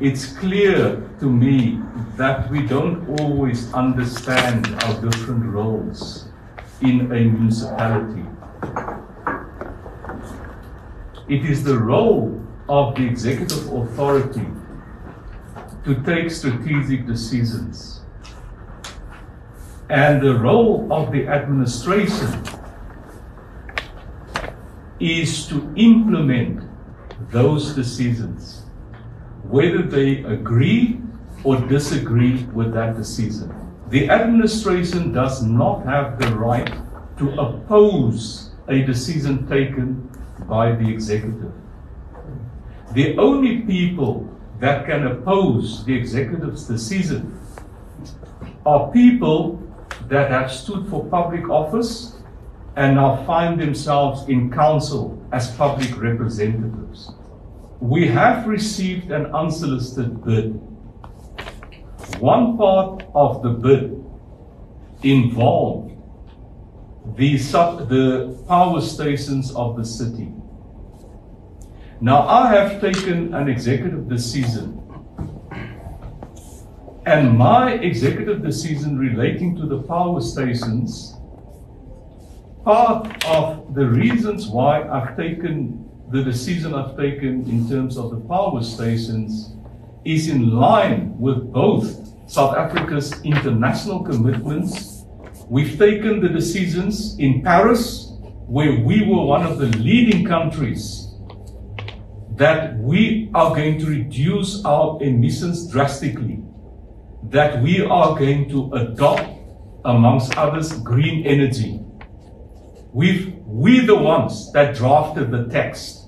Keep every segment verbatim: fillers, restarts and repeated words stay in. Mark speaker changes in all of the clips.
Speaker 1: it's clear to me that we don't always understand our different roles in a municipality. It is the role of the executive authority to take strategic decisions, and the role of the administration is to implement those decisions, whether they agree or disagree with that decision. The administration does not have the right to oppose a decision taken by the executive. The only people that can oppose the executive's decision are people that have stood for public office and now find themselves in council as public representatives. We have received an unsolicited bid. One part of the bid involved the, sub, the power stations of the city. Now, I have taken an executive decision, and my executive decision relating to the power stations, part of the reasons why I've taken the decision I've taken in terms of the power stations is in line with both South Africa's international commitments. We've taken the decisions in Paris, where we were one of the leading countries, that we are going to reduce our emissions drastically, that we are going to adopt, amongst others, green energy. We've, we're the ones that drafted the text.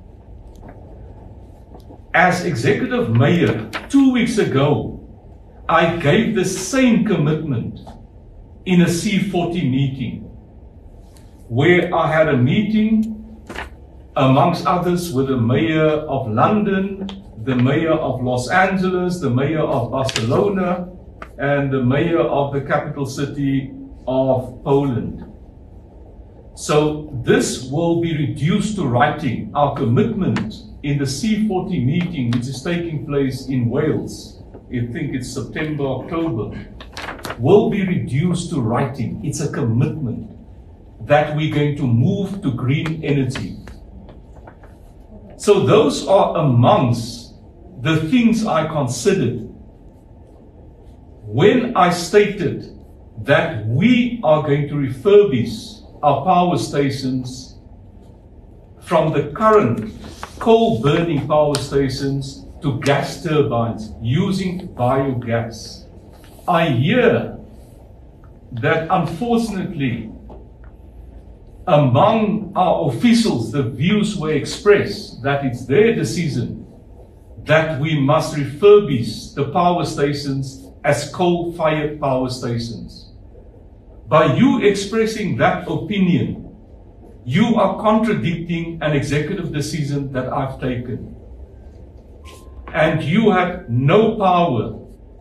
Speaker 1: As executive mayor, two weeks ago, I gave the same commitment in a C forty meeting, where I had a meeting amongst others with the mayor of London, the mayor of Los Angeles, the mayor of Barcelona, and the mayor of the capital city of Poland. So this will be reduced to writing. Our commitment in the C forty meeting, which is taking place in Wales, I think it's September, October, will be reduced to writing. It's a commitment that we're going to move to green energy. So those are amongst the things I considered when I stated that we are going to refurbish our power stations from the current coal-burning power stations to gas turbines using biogas. I hear that unfortunately among our officials the views were expressed that it's their decision that we must refurbish the power stations as coal-fired power stations. By you expressing that opinion, you are contradicting an executive decision that I've taken. And you have no power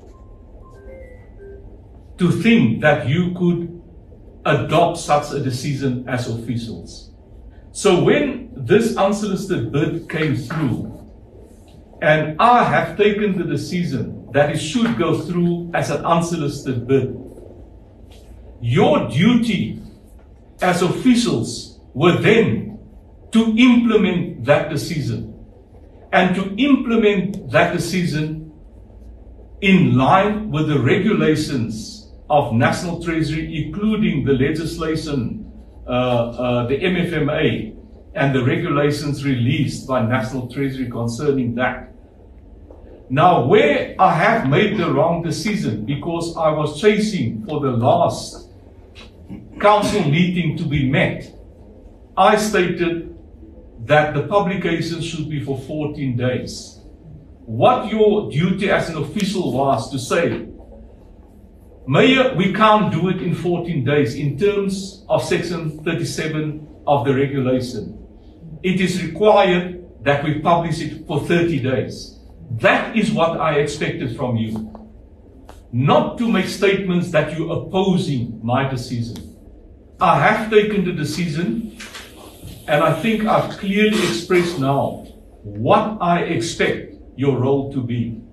Speaker 1: to think that you could adopt such a decision as officials. So when this unsolicited bid came through, and I have taken the decision that it should go through as an unsolicited bid, your duty as officials were then to implement that decision, and to implement that decision in line with the regulations of National Treasury, including the legislation, uh, uh, the M F M A, and the regulations released by National Treasury concerning that. Now, where I have made the wrong decision, because I was chasing for the last council meeting to be met, I stated that the publication should be for fourteen days. What your duty as an official was to say, Mayor, we can't do it in fourteen days in terms of section thirty-seven of the regulation. It is required that we publish it for thirty days. That is what I expected from you. Not to make statements that you're opposing my decision. I have taken the decision, and I think I've clearly expressed now what I expect your role to be.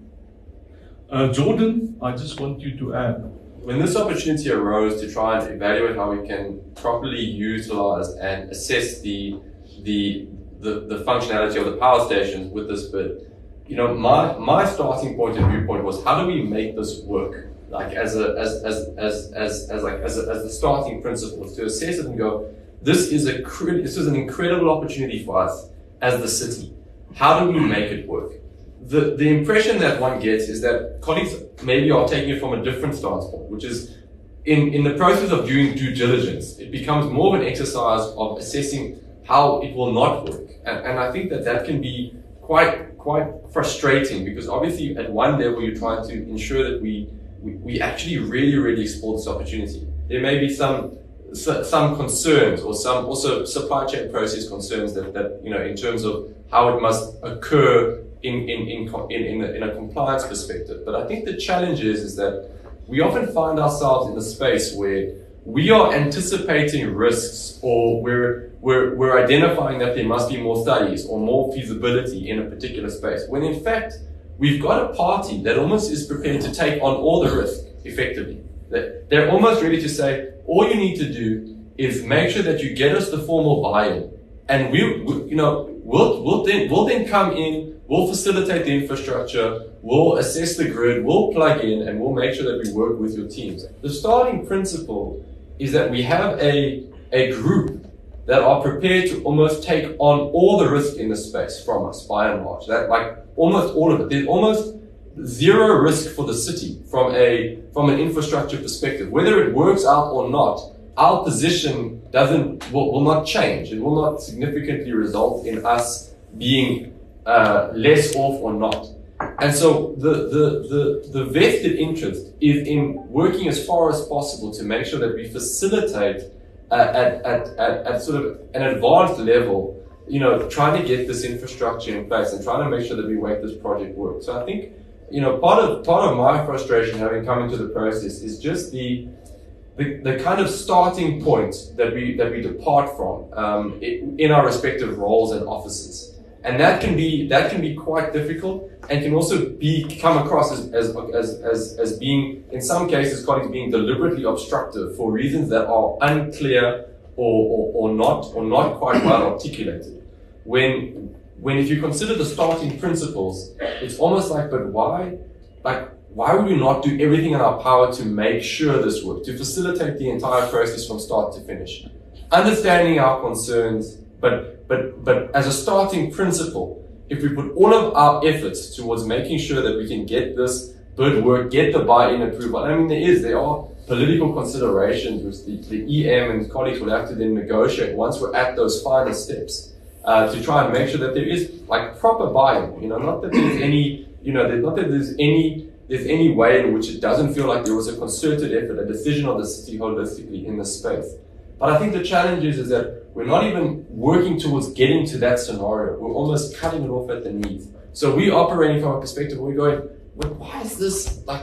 Speaker 1: Uh, Jordan, I just want you to add.
Speaker 2: When this opportunity arose to try and evaluate how we can properly utilize and assess the the the, the functionality of the power stations with this bid, you know, my my starting point and viewpoint was, how do we make this work? Like as a as as as as, as like as a, as the starting principles, to assess it and go, this is a this is an incredible opportunity for us as the city. How do we make it work? The the impression that one gets is that colleagues maybe are taking it from a different stance point, which is in, in the process of doing due diligence, it becomes more of an exercise of assessing how it will not work. And, and I think that that can be quite quite frustrating, because obviously at one level you're trying to ensure that we, we, we actually really, really explore this opportunity. There may be some some concerns or some also supply chain process concerns that, that you know, in terms of how it must occur in in in in, in, a, in a compliance perspective. But I think the challenge is, is that we often find ourselves in a space where we are anticipating risks, or we're we're we're identifying that there must be more studies or more feasibility in a particular space, when in fact we've got a party that almost is prepared to take on all the risk effectively. That they're almost ready to say, all you need to do is make sure that you get us the formal buy-in, and we, we you know, we'll we'll then we'll then come in, we'll facilitate the infrastructure, we'll assess the grid, we'll plug in, and we'll make sure that we work with your teams. The starting principle is that we have a a group that are prepared to almost take on all the risk in the space from us, by and large. That, like, almost all of it. There's almost zero risk for the city from a from an infrastructure perspective. Whether it works out or not, our position doesn't will, will not change. It will not significantly result in us being uh, less off or not. And so the, the the the vested interest is in working as far as possible to make sure that we facilitate uh, at, at at at sort of an advanced level, you know, trying to get this infrastructure in place and trying to make sure that we make this project work. So I think, you know, part of part of my frustration having come into the process is just the the, the kind of starting point that we that we depart from um, in, in our respective roles and offices, and that can be that can be quite difficult, and can also be come across as as as as, as being, in some cases, colleagues being deliberately obstructive for reasons that are unclear or or, or not or not quite well articulated. When When if you consider the starting principles, it's almost like, but why, like, why would we not do everything in our power to make sure this works, to facilitate the entire process from start to finish? Understanding our concerns, but, but, but as a starting principle, if we put all of our efforts towards making sure that we can get this bid work, get the buy-in approval, I mean, there is, there are political considerations which the, the E M and colleagues will have to then negotiate once we're at those final steps. Uh, to try and make sure that there is, like, proper buy-in, you know, not that there's any, you know, not that there's any, there's any way in which it doesn't feel like there was a concerted effort, a decision of the city holistically in this space. But I think the challenge is, is that we're not even working towards getting to that scenario. We're almost cutting it off at the knees. So we're operating from a perspective where we're going, well, why is this, like,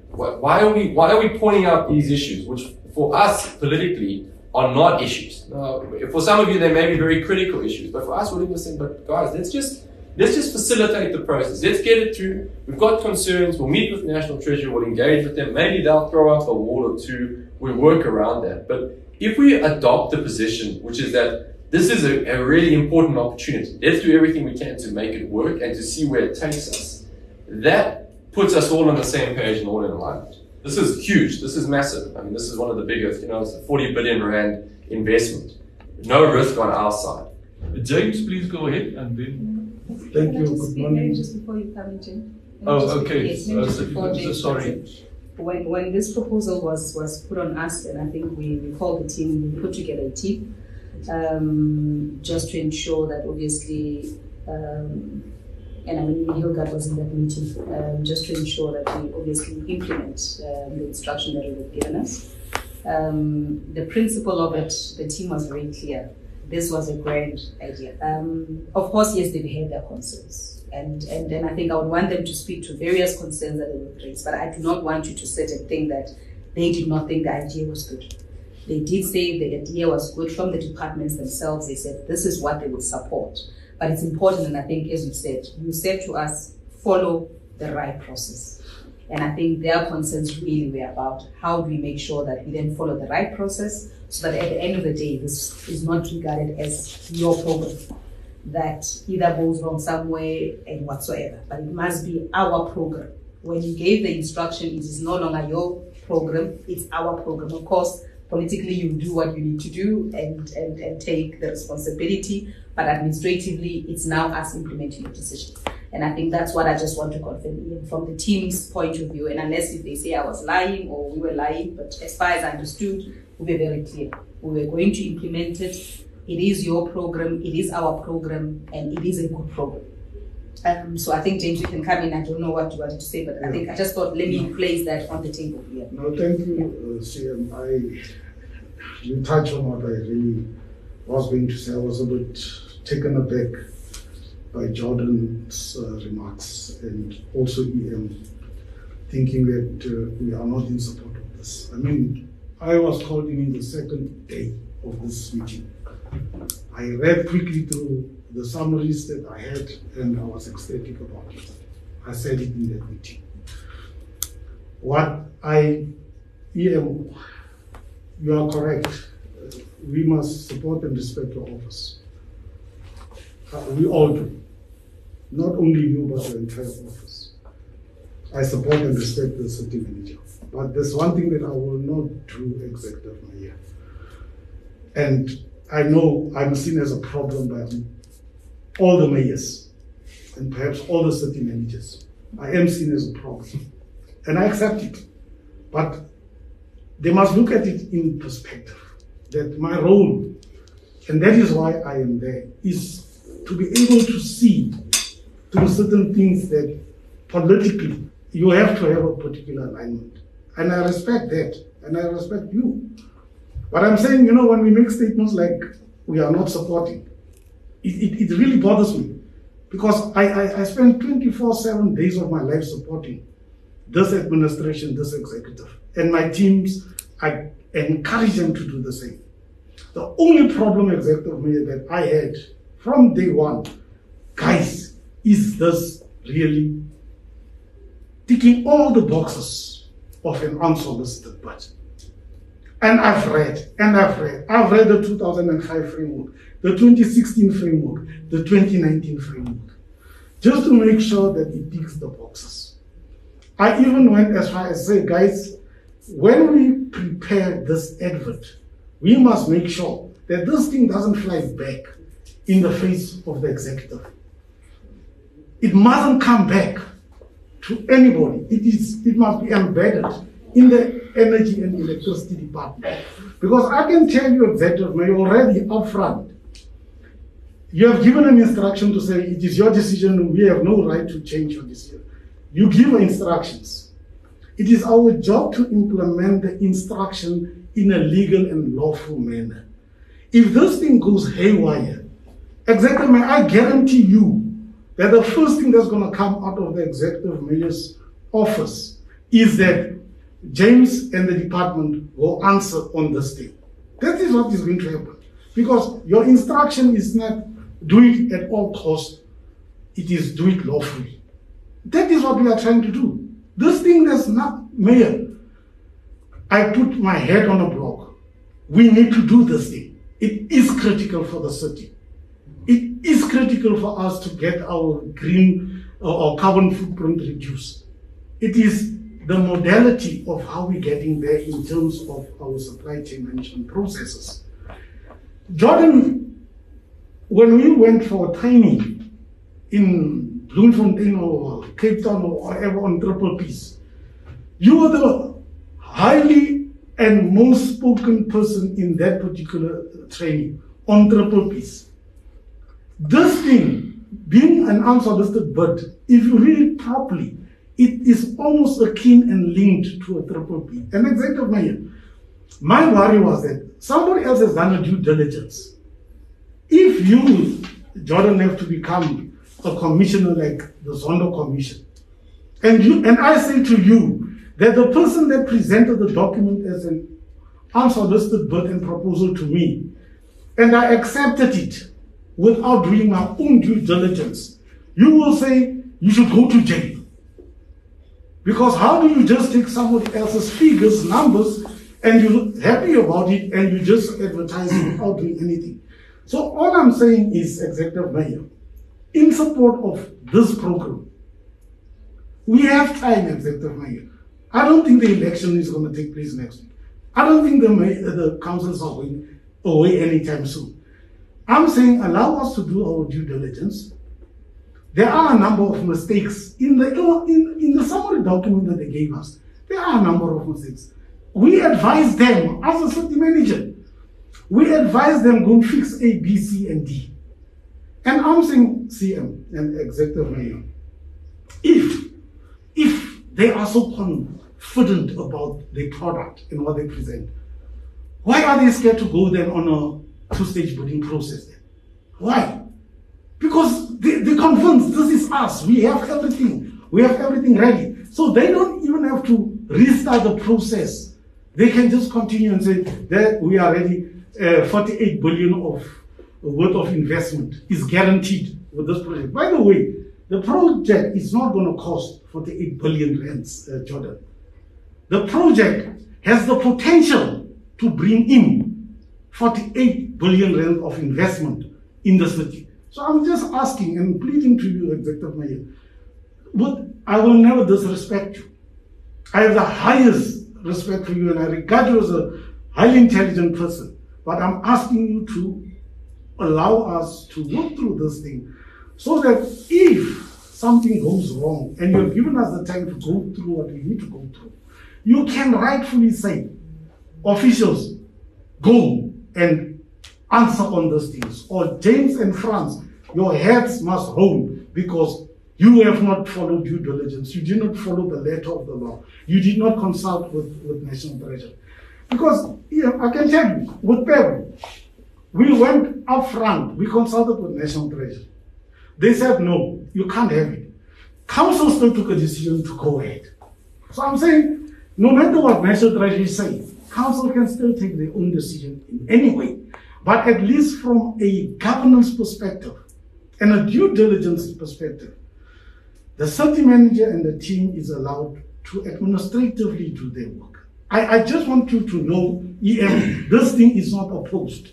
Speaker 2: why are we, why are we pointing out these issues, which for us politically are not issues. Now, for some of you, they may be very critical issues, but for us, we're even saying, but guys, let's just let's just facilitate the process. Let's get it through. We've got concerns. We'll meet with National Treasury. We'll engage with them. Maybe they'll throw up a wall or two. We work around that. But if we adopt the position, which is that this is a, a really important opportunity, let's do everything we can to make it work and to see where it takes us. That puts us all on the same page and all in alignment. This is huge. This is massive. I mean, this is one of the biggest, you know, it's a forty billion rand investment. No risk on our side.
Speaker 1: James, please go ahead and then.
Speaker 3: Thank you.
Speaker 4: Good
Speaker 3: Good morning.
Speaker 4: Just before you come in, Jim.
Speaker 1: Oh, okay.
Speaker 4: Yes, maybe
Speaker 1: Uh,
Speaker 4: just
Speaker 1: so-
Speaker 4: before
Speaker 1: so
Speaker 4: James
Speaker 1: sorry.
Speaker 4: comes in. When, when this proposal was, was put on us, and I think we, we called the team, we put together a team, um, just to ensure that obviously, um, and I mean, Hilgard was in that meeting, um, just to ensure that we obviously implement um, the instruction that it was given us. Um, the principle of it, the team was very clear. This was a grand idea. Um, of course, yes, they've had their concerns. And, and and I think I would want them to speak to various concerns that they would raise. But I do not want you to sit and think that they did not think the idea was good. They did say the idea was good from the departments themselves. They said this is what they would support. But it's important, and I think, as you said, you said to us follow the right process. And I think their concerns really were about how do we make sure that we then follow the right process so that at the end of the day, this is not regarded as your program that either goes wrong somewhere and whatsoever. But it must be our program. When you gave the instruction, it is no longer your program, it's our program. Of course, politically you do what you need to do and, and, and take the responsibility, but administratively, it's now us implementing the decision. And I think that's what I just want to confirm from the team's point of view. And unless if they say I was lying or we were lying, but as far as I understood, we were very clear. We were going to implement it. It is your program, it is our program, and it is a good program. Um, so I think, James, you can come in. I don't know what you wanted to say, but yeah. I think I just thought, let me no. place that on the table here.
Speaker 3: No, thank you, uh, C M. I, you touched on what I really was going to say. I was a bit taken aback by Jordan's uh, remarks and also E M, thinking that uh, we are not in support of this. I mean, I was called in the second day of this meeting. I read quickly through the summaries that I had and I was ecstatic about it. I said it in that meeting. What I, E M, you are correct. We must support and respect your office. Uh, we all do. Not only you, but the entire office. I support and respect the city manager. But there's one thing that I will not do executive mayor. And I know I'm seen as a problem by all the mayors and perhaps all the city managers. I am seen as a problem. And I accept it. But they must look at it in perspective. That my role, and that is why I am there, is to be able to see through certain things that politically you have to have a particular alignment. And I respect that, and I respect you. But I'm saying, you know, when we make statements like we are not supporting, it, it, it really bothers me. Because I, I, I spend twenty-four seven days of my life supporting this administration, this executive. And my teams, I encourage them to do the same. The only problem, executive mayor, that I had from day one, guys, is this really ticking all the boxes of an unsolicited budget. And I've read, and I've read, I've read the two thousand five framework, the twenty sixteen framework, the twenty nineteen framework, just to make sure that it ticks the boxes. I even went as far as say, guys, when we prepare this advert, we must make sure that this thing doesn't fly back in the face of the executive. It mustn't come back to anybody. It is. It must be embedded in the energy and electricity department. Because I can tell you, executive mayor, already upfront, you have given an instruction to say it is your decision, we have no right to change your decision. You give instructions. It is our job to implement the instruction in a legal and lawful manner. If this thing goes haywire, executive mayor, I guarantee you that the first thing that's going to come out of the executive mayor's office is that James and the department will answer on this thing. That is what is going to happen. Because your instruction is not do it at all costs, it is do it lawfully. That is what we are trying to do. This thing that's not, mayor, I put my head on a block. We need to do this thing. It is critical for the city. It is critical for us to get our green or uh, carbon footprint reduced. It is the modality of how we're getting there in terms of our supply chain management processes. Jordan, when we went for training in Bloemfontein or Cape Town or wherever on Triple Peace, you were the highly and most spoken person in that particular training on Triple Peace. This thing, being an unsolicited bid, if you read it properly, it is almost akin and linked to a triple P. An executive mayor, my worry was that somebody else has done a due diligence. If you, Jordan, have to become a commissioner like the Zondo Commission, and you and I say to you that the person that presented the document as an unsolicited bid and proposal to me, and I accepted it without doing my own due diligence, you will say you should go to jail. Because how do you just take somebody else's figures, numbers, and you're happy about it, and you just advertise it without doing anything? So all I'm saying is, Executive Mayor, in support of this program, we have time, Executive Mayor. I don't think the election is going to take place next week. I don't think the, mayor, the councils are going away anytime soon. I'm saying allow us to do our due diligence. There are a number of mistakes in the, in, in the summary document that they gave us. There are a number of mistakes. We advise them as a city manager. We advise them go and fix A, B, C, and D. And I'm saying, C M and Executive Mayor, if, if they are so confident about their product and what they present, why are they scared to go then on a two-stage bidding process then? Why? Because they, they're convinced this is us. We have everything. We have everything ready. So they don't even have to restart the process. They can just continue and say that we are ready. Uh, forty-eight billion of worth of investment is guaranteed with this project. By the way, the project is not going to cost forty-eight billion rands, uh, Jordan. The project has the potential to bring in forty-eight billion rand of investment in the city. So I'm just asking and pleading to you, Executive Mayor, but I will never disrespect you. I have the highest respect for you and I regard you as a highly intelligent person. But I'm asking you to allow us to work through this thing so that if something goes wrong and you've given us the time to go through what we need to go through, you can rightfully say, officials, go and answer on those things. Or James and Franz, your heads must roll because you have not followed due diligence. You did not follow the letter of the law. You did not consult with, with National Treasury. Because yeah, I can tell you, with Peru, we went up front, we consulted with National Treasury. They said, no, you can't have it. Council still took a decision to go ahead. So I'm saying, no matter what National Treasury says, Council can still take their own decision in any way. But at least from a governance perspective and a due diligence perspective, the city manager and the team is allowed to administratively do their work. I, I just want you to know, E M, this thing is not opposed.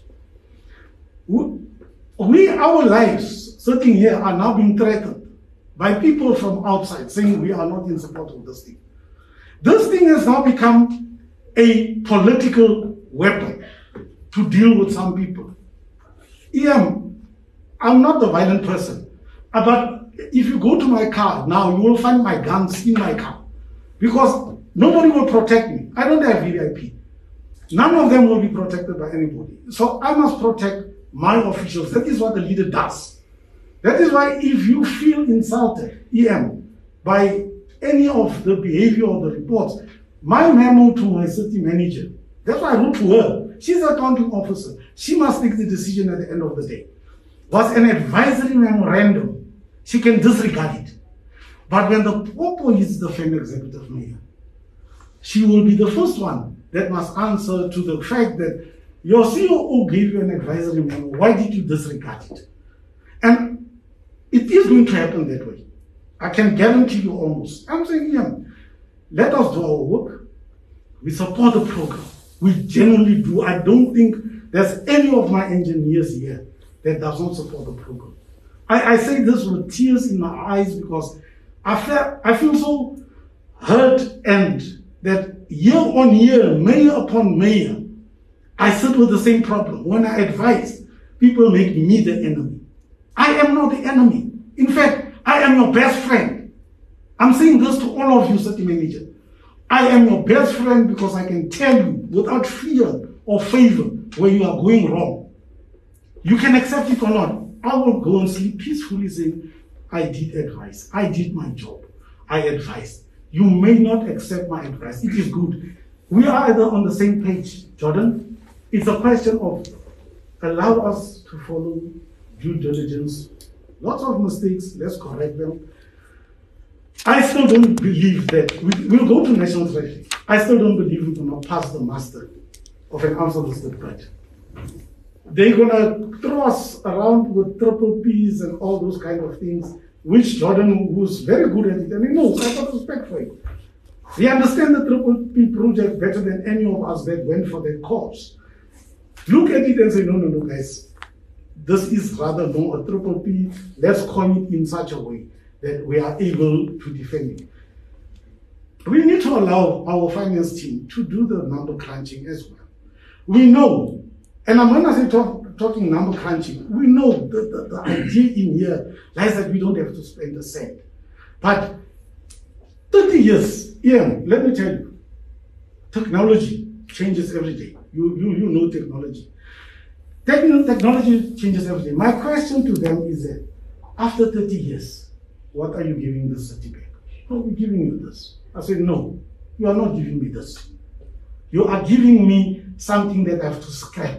Speaker 3: We, we, our lives sitting here are now being threatened by people from outside saying we are not in support of this thing. This thing has now become a political weapon to deal with some people. E M, I'm not a violent person, but if you go to my car now, you will find my guns in my car because nobody will protect me. I don't have V I P. None of them will be protected by anybody. So I must protect my officials. That is what the leader does. That is why if you feel insulted, E M, by any of the behavior or the reports, my memo to my city manager, that's why I wrote to her. She's a accounting officer. She must take the decision at the end of the day. Was an advisory memorandum. She can disregard it. But when the popo is the F E M Executive Mayor, she will be the first one that must answer to the fact that your C O O gave you an advisory memo. Why did you disregard it? And it is going to happen that way. I can guarantee you almost. I'm saying, yeah, let us do our work. We support the program. We genuinely do. I don't think there's any of my engineers here that does not support the program. I, I say this with tears in my eyes because I feel, I feel so hurt and that year on year, mayor upon mayor, I sit with the same problem. When I advise, people make me the enemy. I am not the enemy. In fact, I am your best friend. I'm saying this to all of you, city manager. I am your best friend because I can tell you without fear or favor where you are going wrong. You can accept it or not. I will go and sleep peacefully saying, I did advise. I did my job. I advised. You may not accept my advice. It is good. We are either on the same page, Jordan. It's a question of allow us to follow due diligence. Lots of mistakes, let's correct them. I still don't believe that, we, we'll go to National Treasury. I still don't believe we're going to pass the muster of an unsolicited budget. They're going to throw us around with triple P's and all those kind of things. which Jordan, who's very good at it, and he knows, I've got respect for him. He understands the Triple P project better than any of us that went for that cause. Look at it and say, no, no, no, guys, this is rather more a Triple P. Let's coin it in such a way that we are able to defend it. We need to allow our finance team to do the number crunching as well. We know, and I'm when I say talk, talking number crunching, we know the, the, the idea in here lies that we don't have to spend a cent. But thirty years, Ian, let me tell you, technology changes every day. You, you, you know technology. Techno technology changes every day. My question to them is that after thirty years, what are you giving the city back? No, we're giving you this. I said, no, you are not giving me this. You are giving me something that I have to scrap.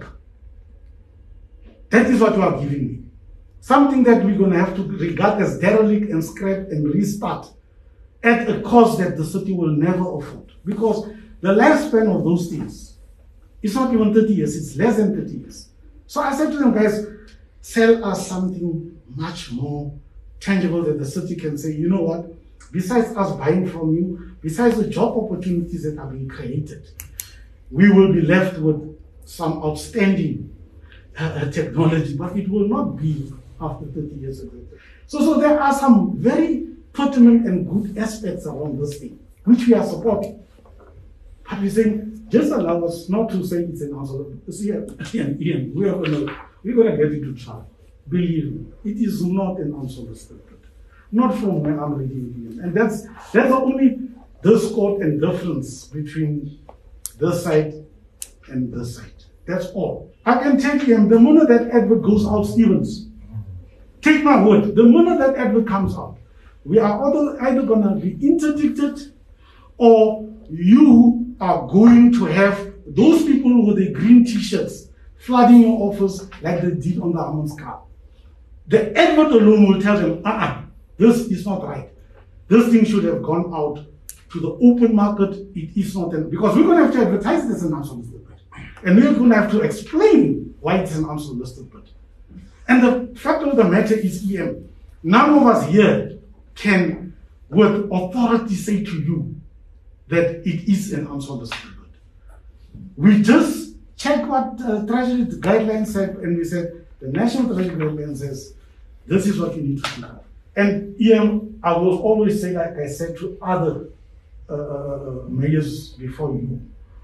Speaker 3: That is what you are giving me. Something that we're going to have to regard as derelict and scrap and restart at a cost that the city will never afford. Because the lifespan of those things is not even thirty years, it's less than thirty years. So I said to them, guys, sell us something much more tangible that the city can say, you know what, besides us buying from you, besides the job opportunities that are being created, we will be left with some outstanding uh, technology, but it will not be after thirty years ago. So, so there are some very pertinent and good aspects around this thing, which we are supporting. But we're saying, just allow us not to say it's an unsolicited. See, Ian, Ian, we are gonna, we're going to get into trouble. Believe me, it is not an unsolicited. Not from where I'm reading it. And that's, that's the only discord and difference between this side and this side. That's all. I can tell you, the minute that advert goes out, Stevens, take my word, the minute that advert comes out, we are either, either going to be interdicted, or you are going to have those people with the green t-shirts flooding your office like they did on the Hammond's car. The advert alone will tell them, uh-uh, this is not right. This thing should have gone out to the open market. It is not, an, because we're going to have to advertise this as an unsolicited bid. And we're going to have to explain why it's an unsolicited bid. And the fact of the matter is, E M, none of us here can, with authority, say to you that it is an unsolicited bid. We just check what uh, Treasury guidelines said, and we said, the National Treasury guidelines says, this is what you need to do. And E M, I will always say, like I said to other uh, mayors before you,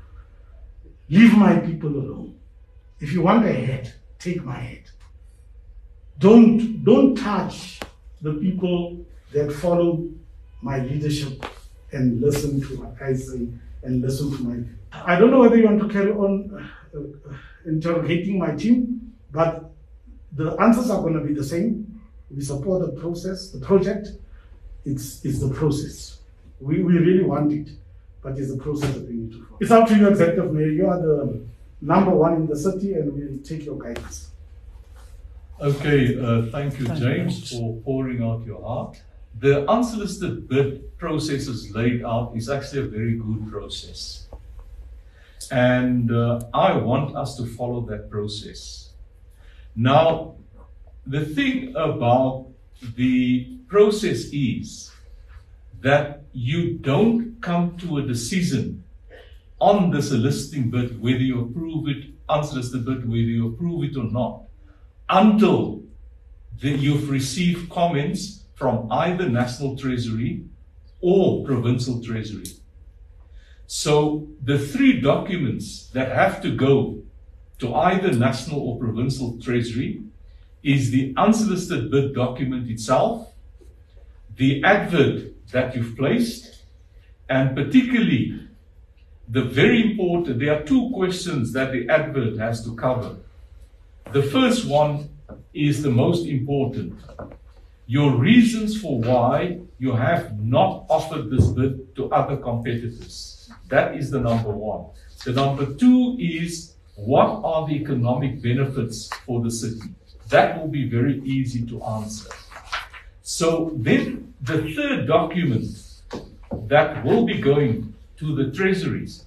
Speaker 3: leave my people alone. If you want a head, take my head. Don't, don't touch the people that follow my leadership and listen to what I say and listen to my... I don't know whether you want to carry on uh, uh, interrogating my team, but the answers are going to be the same. We support the process, the project. It's, it's the process. We, we really want it, but it's the process that we need to follow. It's up to you, Executive Mayor. You are the number one in the city, and we'll take your guidance.
Speaker 1: Okay, uh, thank you, James, for pouring out your heart. The unsolicited bid process is laid out is actually a very good process. And uh, I want us to follow that process. Now, the thing about the process is that you don't come to a decision on the soliciting bid, whether you approve it, unsolicited bid, whether you approve it or not, until the, you've received comments from either National Treasury or Provincial Treasury. So the three documents that have to go to either National or Provincial Treasury is the unsolicited bid document itself, the advert that you've placed, and particularly the very important, there are two questions that the advert has to cover. The first one is the most important. Your reasons for why you have not offered this bid to other competitors. That is the number one. The number two is, what are the economic benefits for the city? That will be very easy to answer. So then the third document that will be going to the treasuries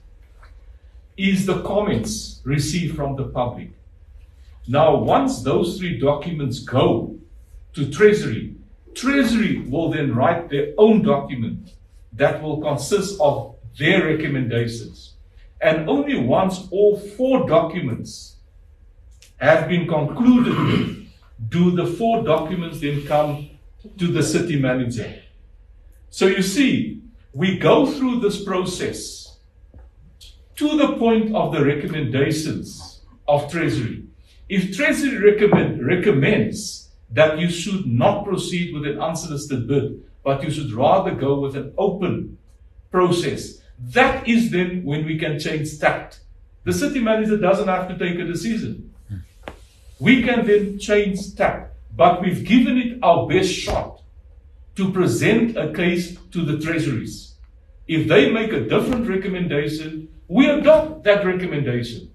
Speaker 1: is the comments received from the public. Now, once those three documents go to Treasury, Treasury will then write their own document that will consist of their recommendations. And only once all four documents have been concluded with, do the four documents then come to the city manager. So you see, we go through this process to the point of the recommendations of Treasury. If Treasury recommend, recommends that you should not proceed with an unsolicited bid, but you should rather go with an open process, that is then when we can change tact. The city manager doesn't have to take a decision. We can then change tact, but we've given it our best shot to present a case to the treasuries. If they make a different recommendation, we adopt that recommendation.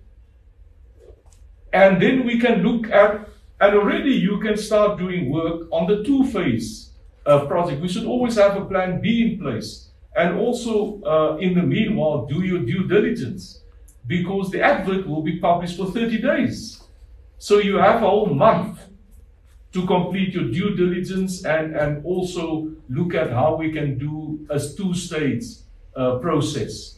Speaker 1: And then we can look at, and already you can start doing work on the two-phase uh, project. We should always have a plan B in place. And also, uh, in the meanwhile, do your due diligence, because the advert will be published for thirty days. So you have a whole month to complete your due diligence and, and also look at how we can do a two-stage uh, process.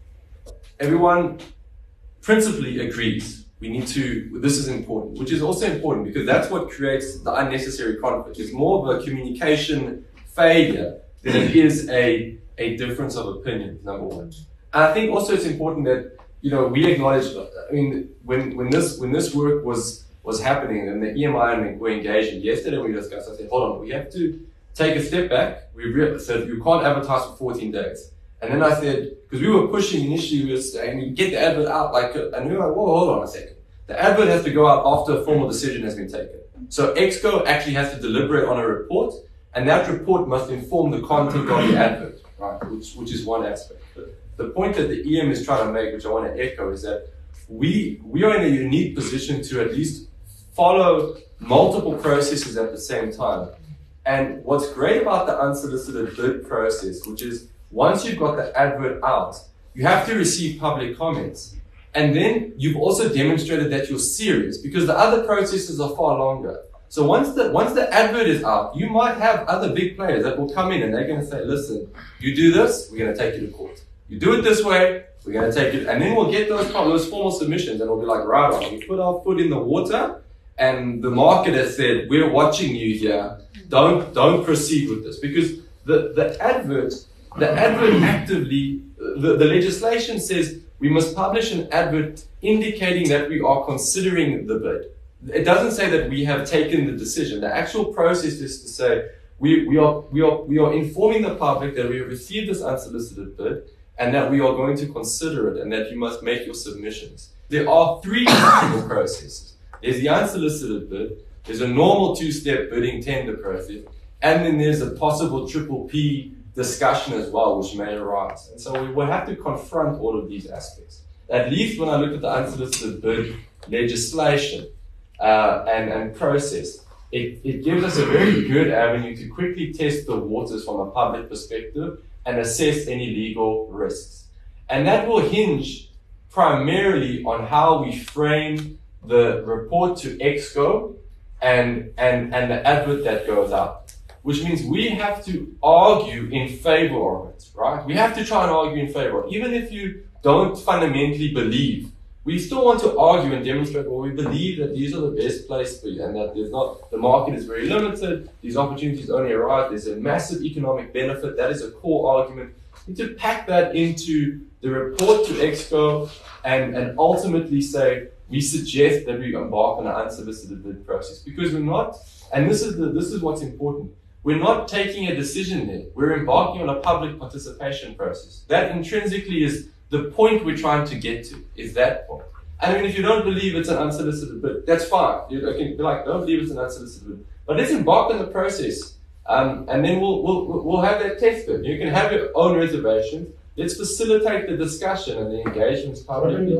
Speaker 2: Everyone principally agrees we need to, this is important, which is also important because that's what creates the unnecessary conflict. It's more of a communication failure than it is a, a difference of opinion, number one. And I think also it's important that, you know, we acknowledge, I mean, when, when this, when this work was, was happening and the E M I were engaged, yesterday we discussed, I said, hold on, we have to take a step back. We re- said you can't advertise for fourteen days. And then I said, because we were pushing initially, we were saying, you get the advert out, like, and we were like, whoa, hold on a second. The advert has to go out after a formal decision has been taken. So Exco actually has to deliberate on a report, and that report must inform the content of the advert, right? Which, which is one aspect. But the point that the E M is trying to make, which I want to echo, is that we, we are in a unique position to at least follow multiple processes at the same time. And what's great about the unsolicited bid process, which is once you've got the advert out, you have to receive public comments. And then you've also demonstrated that you're serious because the other processes are far longer. So once the, once the advert is out, you might have other big players that will come in and they're going to say, listen, you do this, we're going to take you to court. You do it this way, we're going to take it. And then we'll get those, those formal submissions and we'll be like, right on, we put our foot in the water and the market has said, we're watching you here. Don't, don't proceed with this because the, the advert, the advert actively, the, the legislation says we must publish an advert indicating that we are considering the bid. It doesn't say that we have taken the decision. The actual process is to say we, we are, we are, we are informing the public that we have received this unsolicited bid and that we are going to consider it and that you must make your submissions. There are three possible processes. There's the unsolicited bid, there's a normal two-step bidding tender process, and then there's a possible triple P discussion as well, which may arise. And so we will have to confront all of these aspects. At least when I look at the unsolicited bid legislation uh, and, and process, it, it gives us a very good avenue to quickly test the waters from a public perspective and assess any legal risks. And that will hinge primarily on how we frame the report to Exco and, and, and the advert that goes out, which means we have to argue in favor of it, right? We have to try and argue in favor. Even if you don't fundamentally believe, we still want to argue and demonstrate, well, we believe that these are the best place for you and that there's not, the market is very limited, these opportunities only arise, there's a massive economic benefit, that is a core argument. We need to pack that into the report to Exco and, and ultimately say, we suggest that we embark on an unsolicited bid process because we're not, and this is the, this is what's important, we're not taking a decision there. We're embarking on a public participation process. That intrinsically is the point we're trying to get to, is that point. I mean, if you don't believe it's an unsolicited bid, that's fine. You can be like, don't believe it's an unsolicited bid. But let's embark on the process, um, and then we'll, we'll, we'll have that tested. You can have your own reservations. Let's facilitate the discussion and the engagements publicly.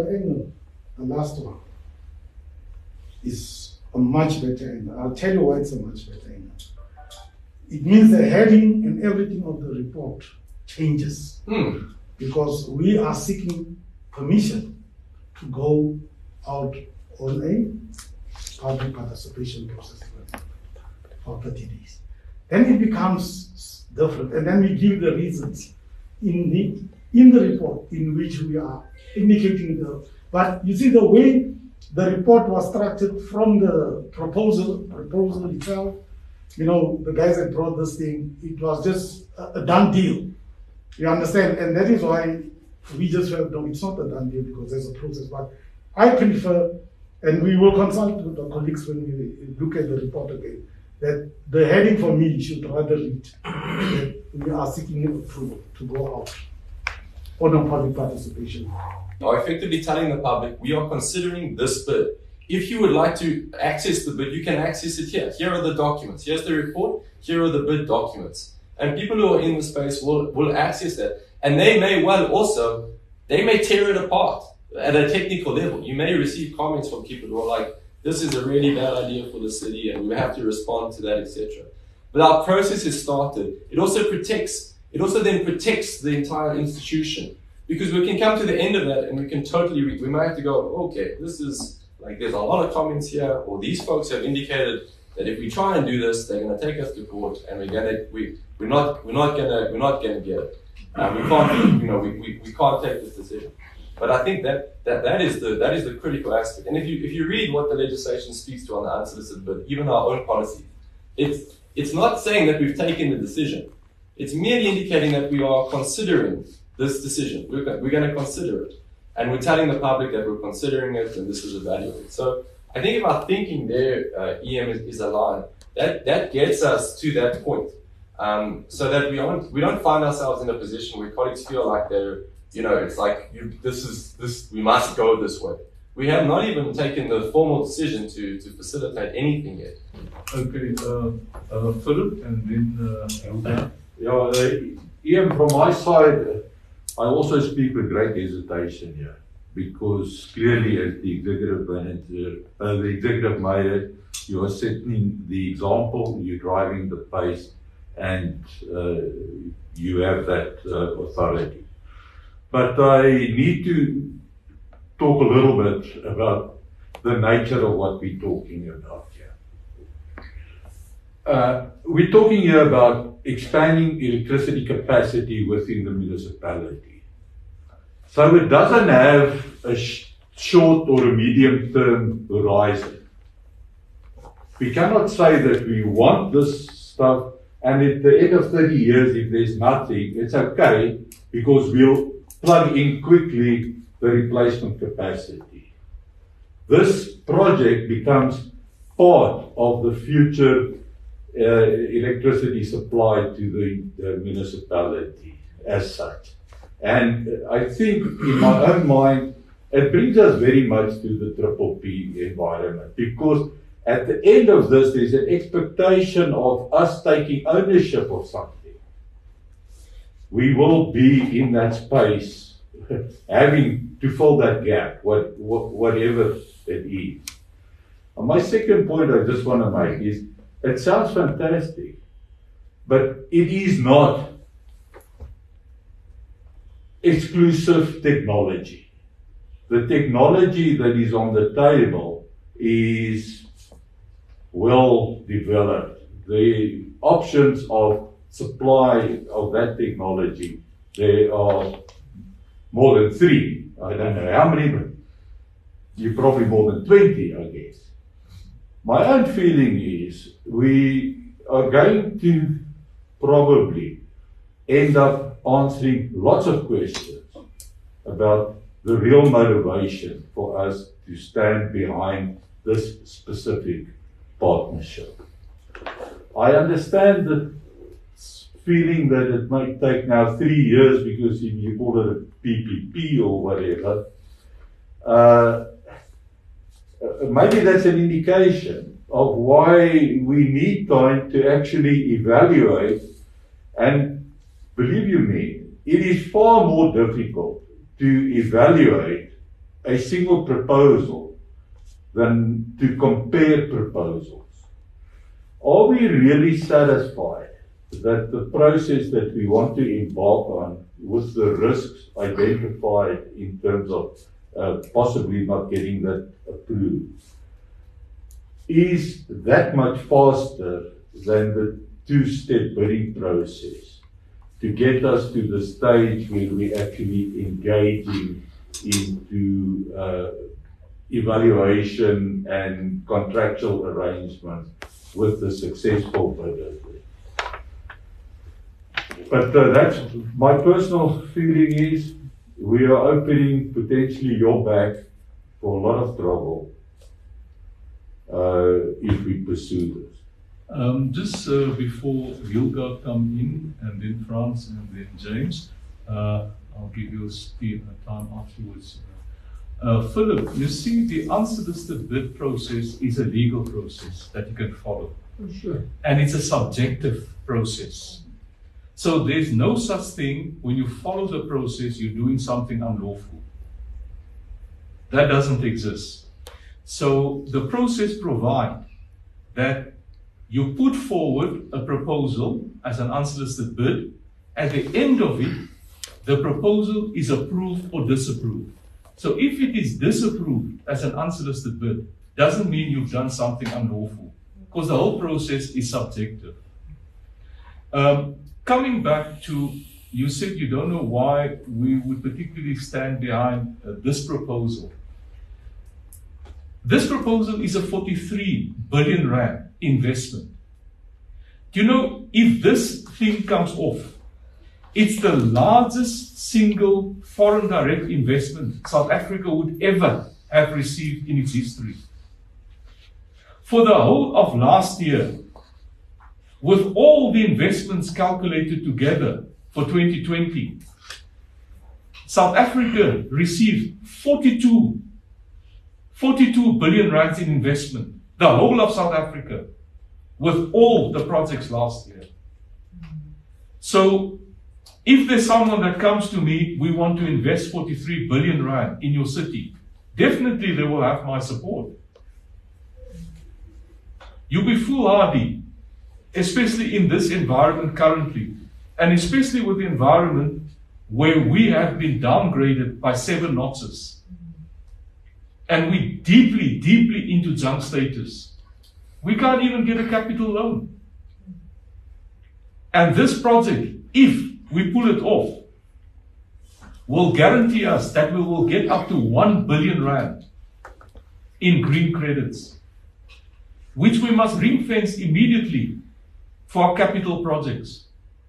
Speaker 3: The last one is a much better end. I'll tell you why it's a much better end. It means the heading and everything of the report changes
Speaker 2: Hmm.
Speaker 3: because we are seeking permission to go out on a public participation process for thirty days. then it becomes different. And then we give the reasons in the, in the report in which we are indicating the, but you see the way the report was structured from the proposal, proposal itself, you know, the guys that brought this thing, it was just a, a done deal. You understand? And that is why we just felt, no, it's not a done deal because there's a process. But I prefer, and we will consult with the colleagues when we look at the report again, that the heading for me should rather read that we are seeking approval to go out on a public participation.
Speaker 2: Are effectively telling the public, we are considering this bid. If you would like to access the bid, you can access it here. Here are the documents. Here's the report. Here are the bid documents. And people who are in the space will, will access that. And they may well also, they may tear it apart at a technical level. You may receive comments from people who are like, this is a really bad idea for the city and we have to respond to that, et cetera. But our process is started. It also protects, it also then protects the entire institution. Because we can come to the end of that and we can totally, re we might have to go, okay, this is, like there's a lot of comments here, or these folks have indicated that if we try and do this, they're going to take us to court, and we're going to, we, we're not, we're not going to, we're not going to get it. Um, we can't, you know, we, we, we can't take this decision. But I think that, that that is the that is the critical aspect. And if you if you read what the legislation speaks to on the unsolicited bid, even our own policy, it's it's not saying that we've taken the decision. It's merely indicating that we are considering this decision. We're, we're going to consider it. And we're telling the public that we're considering it and this is evaluated. So I think if our thinking there, uh, E M, is, is aligned, that, that gets us to that point. Um, so that we don't, we don't find ourselves in a position where colleagues feel like they're, you know, it's like, you, this is, this, we must go this way. We have not even taken the formal decision to, to facilitate anything yet.
Speaker 1: Okay, uh, uh, Philip, and then... Uh,
Speaker 5: yeah, uh, E M, from my side, I also speak with great hesitation here, because clearly as the executive manager, uh, the executive mayor, you are setting the example, you're driving the pace, and uh, you have that uh, authority. But I need to talk a little bit about the nature of what we're talking about here. Uh, we're talking here about expanding electricity capacity within the municipality. So it doesn't have a sh short or a medium term horizon. We cannot say that we want this stuff and at the end of thirty years, if there's nothing, it's okay because we'll plug in quickly the replacement capacity. This project becomes part of the future uh, electricity supply to the, the municipality as such. And I think in my own mind, it brings us very much to the triple P environment, because at the end of this, there's an expectation of us taking ownership of something. We will be in that space, having to fill that gap, what, what, whatever it is. And my second point I just want to make is, it sounds fantastic, but it is not exclusive technology. The technology that is on the table is well developed. The options of supply of that technology, there are more than three. I don't know how many, but you're probably more than twenty, I guess. My own feeling is we are going to probably end up answering lots of questions about the real motivation for us to stand behind this specific partnership. I understand the feeling that it might take now three years because if you call it a P P P or whatever, uh, maybe that's an indication of why we need time to actually evaluate. And believe you me, it is far more difficult to evaluate a single proposal than to compare proposals. Are we really satisfied that the process that we want to embark on, with the risks identified in terms of uh, possibly not getting that approved, is that much faster than the two-step bidding process to get us to the stage where we actually engaging into uh, evaluation and contractual arrangements with the successful bidders. But uh, that's my personal feeling is we are opening potentially your back for a lot of trouble uh, if we pursue this.
Speaker 1: Um, just uh, before Hilga come in, and then Frans, and then James, uh, I'll give you a time afterwards. Uh, Philip, you see, the unsolicited bid process is a legal process that you can follow.
Speaker 6: Oh, sure.
Speaker 1: And it's a subjective process. So there's no such thing when you follow the process, you're doing something unlawful. That doesn't exist. So the process provides that you put forward a proposal as an unsolicited bid. At the end of it, the proposal is approved or disapproved. So if it is disapproved as an unsolicited bid, doesn't mean you've done something unlawful, because the whole process is subjective. Um, coming back to, you said you don't know why we would particularly stand behind uh, this proposal. This proposal is a forty-three billion rand investment. Do you know, if this thing comes off, it's the largest single foreign direct investment South Africa would ever have received in its history. For the whole of last year, with all the investments calculated together for twenty twenty, South Africa received forty-two billion rands in investment, the whole of South Africa, with all the projects last year. So, if there's someone that comes to me, we want to invest forty-three billion rand in your city, definitely they will have my support. You'll be foolhardy, especially in this environment currently, and especially with the environment where we have been downgraded by seven notches. And we deeply, deeply into junk status. We can't even get a capital loan. And this project, if we pull it off, will guarantee us that we will get up to one billion rand in green credits, which we must ring fence immediately for our capital projects.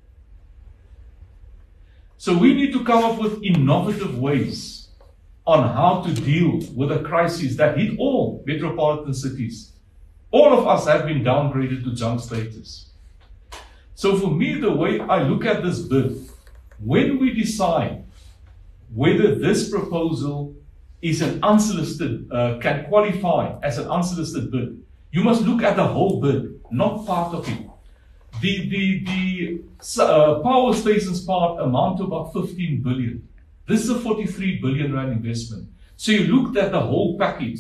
Speaker 1: So we need to come up with innovative ways on how to deal with a crisis that hit all metropolitan cities. All of us have been downgraded to junk status. So for me, the way I look at this bid, when we decide whether this proposal is an unsolicited, uh, can qualify as an unsolicited bid, you must look at the whole bid, not part of it. The, the, the uh, power stations part amount to about fifteen billion. This is a forty-three billion rand investment. So you looked at the whole package.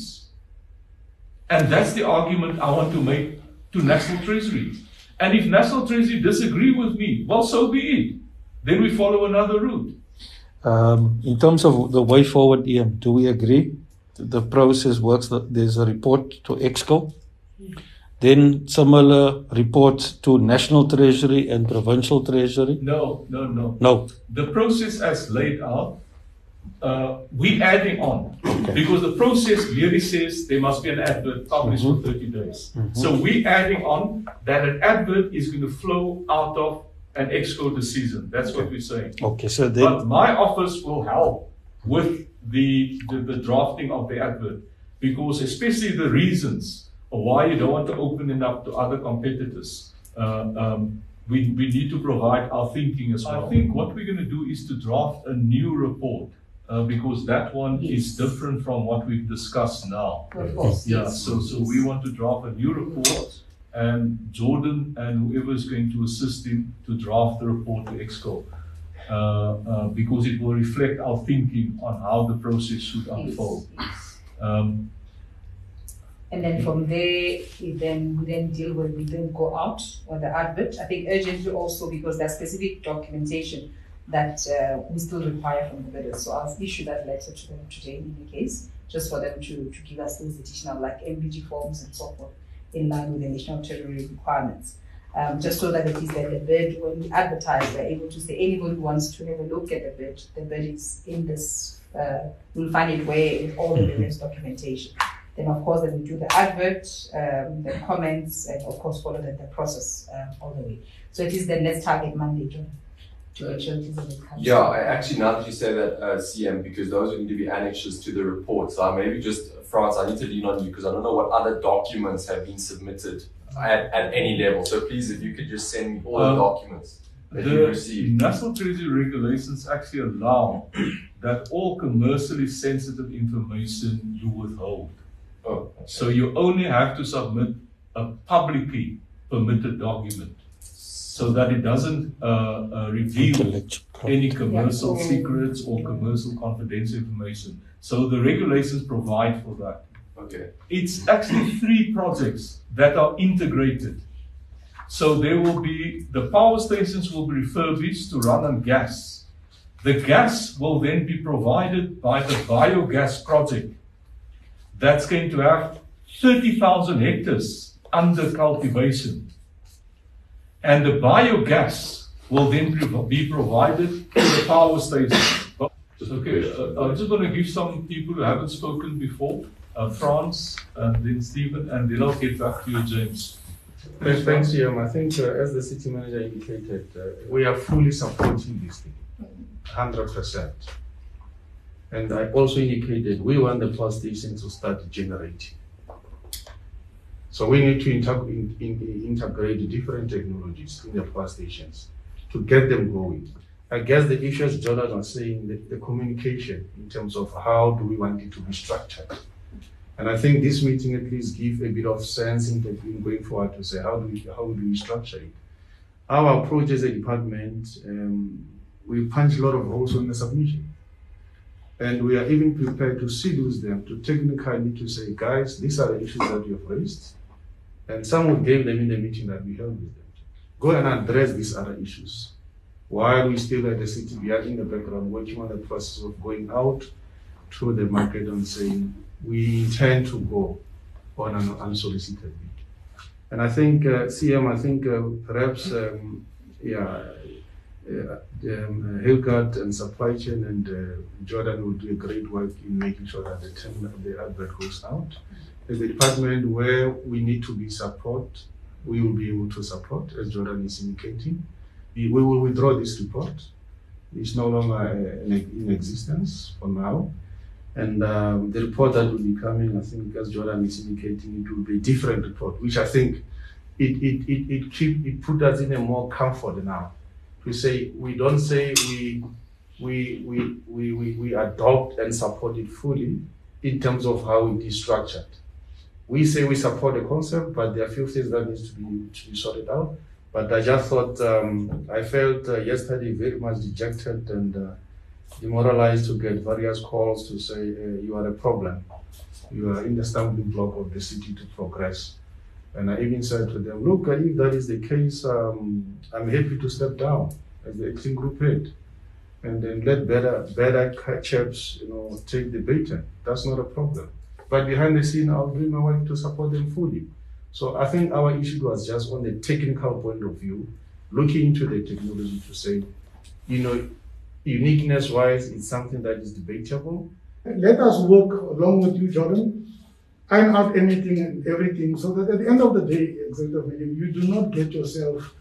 Speaker 1: And that's the argument I want to make to National Treasury. And if National Treasury disagree with me, well, so be it. Then we follow another route.
Speaker 6: Um, in terms of the way forward, Ian, do we agree the process works? There's a report to Exco, then similar reports to National Treasury and Provincial Treasury?
Speaker 1: No, no, no.
Speaker 6: No.
Speaker 1: The process as laid out, uh, we adding on.
Speaker 6: Okay.
Speaker 1: Because the process clearly says there must be an advert published
Speaker 6: Mm-hmm.
Speaker 1: for thirty days.
Speaker 6: Mm-hmm.
Speaker 1: So we adding on that an advert is going to flow out of an Exco decision. That's
Speaker 6: Okay.
Speaker 1: what we're saying.
Speaker 6: Okay, so then,
Speaker 1: But my office will help with the, the, the drafting of the advert, because especially the reasons why you don't want to open it up to other competitors. Uh, um, we, we need to provide our thinking as well. I think what we're going to do is to draft a new report, uh, because that one is different from what we've discussed now.
Speaker 4: Of course.
Speaker 1: Yeah,
Speaker 4: yes.
Speaker 1: so, so we want to draft a new report, and Jordan and whoever is going to assist him to draft the report to Exco, uh, uh, because it will reflect our thinking on how the process should unfold.
Speaker 4: Yes.
Speaker 1: Um,
Speaker 4: And then from there, we then we then deal with, we then go out on the advert. I think urgently also because there's specific documentation that uh, we still require from the bidders. So I'll issue that letter to them today in the case, just for them to, to give us those additional like M B G forms and so forth in line with the National Treasury requirements. Um, just so that it is that the bid, when we advertise, we're able to say anybody who wants to have a look at the bid, the bid is in this, uh, we'll find it where in all the various documentation. Then of course, then we do the advert, um, the comments, and of course follow the, the process um, all the way. So it is the next target Monday, John, to make sure it is a bit covered.
Speaker 2: Yeah, I actually, now that you say that, uh, C M, because those need to be annexes to the report. So maybe just, France, I need to lean on you because I don't know what other documents have been submitted at, at any level. So please, if you could just send me all
Speaker 1: Um,
Speaker 2: the documents that you
Speaker 1: The
Speaker 2: received.
Speaker 1: National Treasury regulations actually allow that all commercially sensitive information you withhold.
Speaker 2: Oh, okay.
Speaker 1: So you only have to submit a publicly permitted document so that it doesn't uh, uh, reveal
Speaker 6: Intellectual property.
Speaker 1: any commercial
Speaker 4: Yeah.
Speaker 1: secrets or commercial confidential information. So the regulations provide for that.
Speaker 2: Okay.
Speaker 1: It's actually three projects that are integrated. So there will be, the power stations will be refurbished to run on gas. The gas will then be provided by the biogas project. That's going to have thirty thousand hectares under cultivation. And the biogas will then be provided to the power station. Okay, uh, I just want to give some people who haven't spoken before, uh, France, and then Stephen, and then I'll get back to you, James.
Speaker 7: Thanks, thanks, Jim. I think uh, as the city manager indicated, uh, we are fully supporting this thing, one hundred percent. And I also indicated we want the power station to start generating. So we need to integ in, in, integrate different technologies in the power stations to get them going. I guess the issue, as Jordan was saying, the, the communication in terms of how do we want it to be structured. And I think this meeting at least gives a bit of sense in, in going forward to say how do we how do we structure it. Our approach as a department, um, we punch a lot of holes on the submission. And we are even prepared to seduce them to technically to say, guys, these are the issues that you have raised. And some we gave them in the meeting that we held with them. Go and address these other issues. While we still at the city, we are in the background working on the process of going out to the market and saying, we intend to go on an unsolicited bid. And I think, uh, C M, I think uh, perhaps, um, yeah, uh, um, Hilgard and supply chain and uh, Jordan will do a great work in making sure that the, term, the advert goes out. As a department where we need to be support, we will be able to support, as Jordan is indicating. We will withdraw this report. It's no longer uh, in, in existence for now. And um, the report that will be coming, I think, as Jordan is indicating, it will be a different report, which I think it it it it, keep, it put us in a more comfort now. We say we don't say we we we we we, we adopt and support it fully in terms of how it is structured. We say we support the concept, but there are a few things that needs to be to be sorted out. But I just thought um, I felt uh, yesterday very much dejected and. Uh, demoralized to get various calls to say uh, you are a problem, you are in the stumbling block of the city to progress. And I even said to them, look, if that is the case, um, I'm happy to step down as the acting group head and then let better better chaps, you know, take the baton. That's not a problem. But behind the scene, I'll bring my wife to support them fully. So I think our issue was just on the technical point of view, looking into the technology to say, you know, uniqueness-wise, it's something that is debatable.
Speaker 3: Let us work along with you, Jordan, iron out anything and everything, so that at the end of the day, you do not get yourself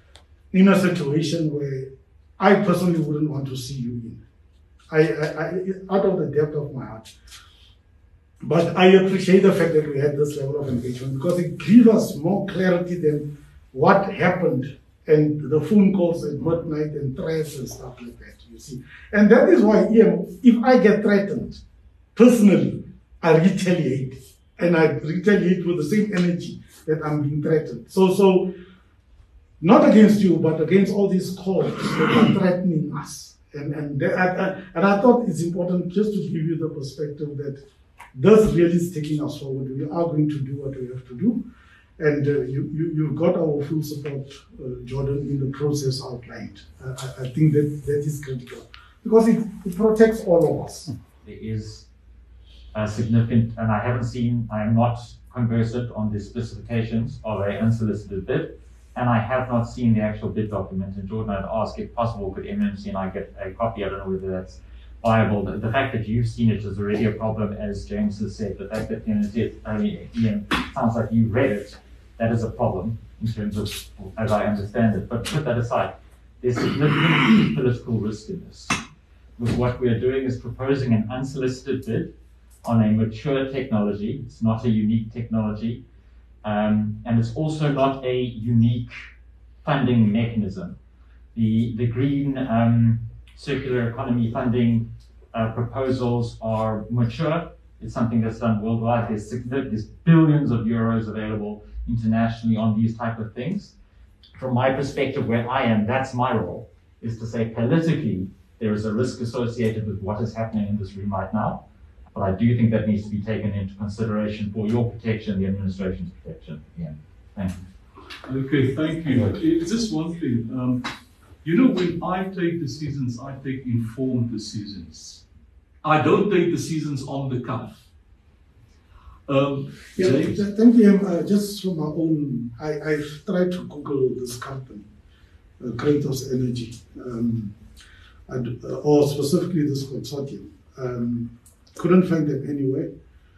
Speaker 3: in a situation where I personally wouldn't want to see you in. I, I, I out of the depth of my heart. But I appreciate the fact that we had this level of engagement because it gives us more clarity than what happened and the phone calls at midnight and threats and stuff like that, you see. And that is why, yeah, if I get threatened, personally, I retaliate. And I retaliate with the same energy that I'm being threatened. So, so not against you, but against all these calls that are threatening us. And, and, I, I, and I thought it's important just to give you the perspective that this really is taking us forward. We are going to do what we have to do. And uh, you, you, you've got our full support, uh, Jordan, in the process outlined. Uh, I, I think that that is critical because it, it protects all of us.
Speaker 8: There is a significant, and I haven't seen, I am not conversant on the specifications of a unsolicited bid, and I have not seen the actual bid document. And Jordan had asked if possible, could M M C and I get a copy? I don't know whether that's viable. The, the fact that you've seen it is already a problem, as James has said. The fact that, you know, it, I mean, Ian, sounds like you read it, that is a problem in terms of, as I understand it. But put that aside, there's significant political risk in this. With what we are doing is proposing an unsolicited bid on a mature technology. It's not a unique technology. Um, and it's also not a unique funding mechanism. The, the green um, circular economy funding uh, proposals are mature. It's something that's done worldwide. There's, there's billions of euros available internationally on these type of things. From my perspective, where I am, that's my role, is to say politically, there is a risk associated with what is happening in this room right now. But I do think that needs to be taken into consideration for your protection, the administration's protection. Yeah. Thank you.
Speaker 1: Okay, thank you. It's just one thing. Um, you know, when I take decisions, I take informed decisions. I don't take decisions on the cuff. Um,
Speaker 3: yeah,
Speaker 1: James?
Speaker 3: th- thank you. Um, uh, just from my own, I, I've tried to Google this company, uh, Kratos Energy, um, and, uh, or specifically this consortium. Um, couldn't find them anywhere.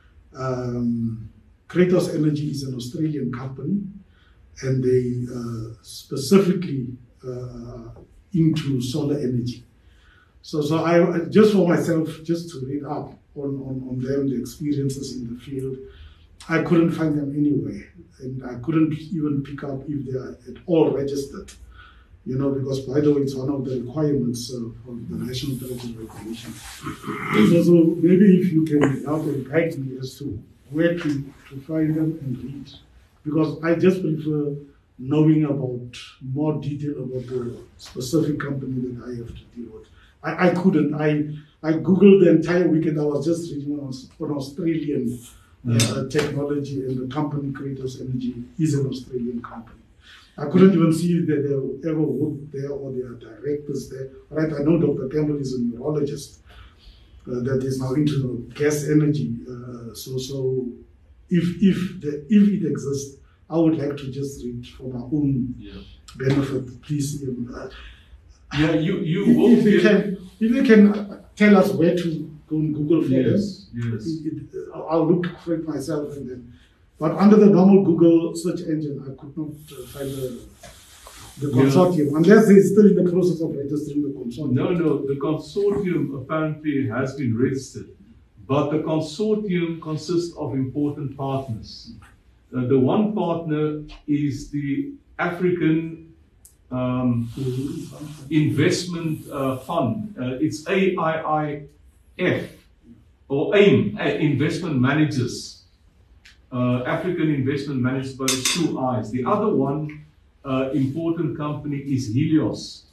Speaker 3: Um, Kratos Energy is an Australian company, and they uh, specifically uh, into solar energy. So, so I just for myself, just to read up on, on, on them, the experiences in the field, I couldn't find them anywhere, and I couldn't even pick up if they are at all registered. You know, because by the way, it's one of the requirements uh, of the National Television Regulation. So, so maybe if you can help and guide me as to where to, to find them and read, because I just prefer knowing about more detail about the specific company that I have to deal with. I, I couldn't. I I googled the entire weekend. I was just reading on, on Australian uh, yeah. technology, and the company Kratos Energy is an Australian company. I couldn't even see that they ever worked there or there are directors there. Right? I know Doctor Campbell is a neurologist uh, that is now into the gas energy. Uh, so, so if if the, if it exists, I would like to just read for my own yeah. benefit, please. Um, uh,
Speaker 1: yeah, you you
Speaker 3: if,
Speaker 1: will
Speaker 3: if they can if they can tell us where to go and Google for
Speaker 1: yes,
Speaker 3: them.
Speaker 1: Yes.
Speaker 3: It, it, I'll look for it myself and then. But under the normal Google search engine, I could not uh, find the, the consortium, yeah. unless they're still in the process of registering the consortium.
Speaker 1: No, no, the consortium apparently has been registered, but the consortium consists of important partners. Uh, the one partner is the African um, Investment uh, Fund. Uh, it's A I I F, or AIM, uh, Investment Managers. Uh, African Investment Managed by the two eyes. The other one uh, important company is Helios.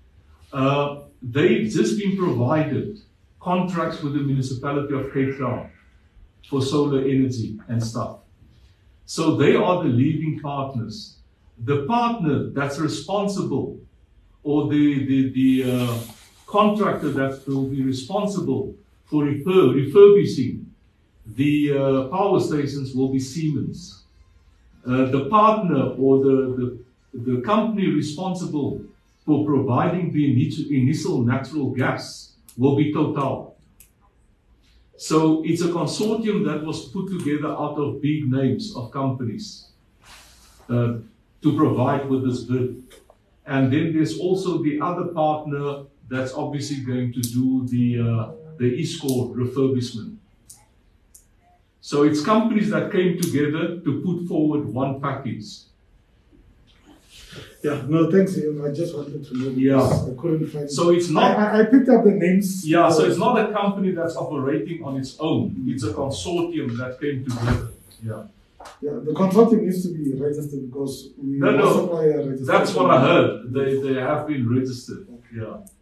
Speaker 1: Uh, they've just been provided contracts with the municipality of Cape Town for solar energy and stuff. So they are the leading partners. The partner that's responsible, or the, the, the uh, contractor that will be responsible for refurb refurbishing the uh, power stations will be Siemens. Uh, the partner or the, the, the company responsible for providing the initial natural gas will be Total. So it's a consortium that was put together out of big names of companies uh, to provide with this bid. And then there's also the other partner that's obviously going to do the, uh, the Escort refurbishment. So it's companies that came together to put forward one package.
Speaker 3: Yeah, no, thanks. I just wanted to know.
Speaker 1: Yeah.
Speaker 3: I couldn't find.
Speaker 1: So it's not.
Speaker 3: I, I picked up the names.
Speaker 1: Yeah, so it's not a company that's operating on its own. It's a consortium that came together. Yeah.
Speaker 3: Yeah, the consortium needs to be registered because we
Speaker 1: no, no,
Speaker 3: supply a registration.
Speaker 1: That's what I heard. They they have been registered. Yeah.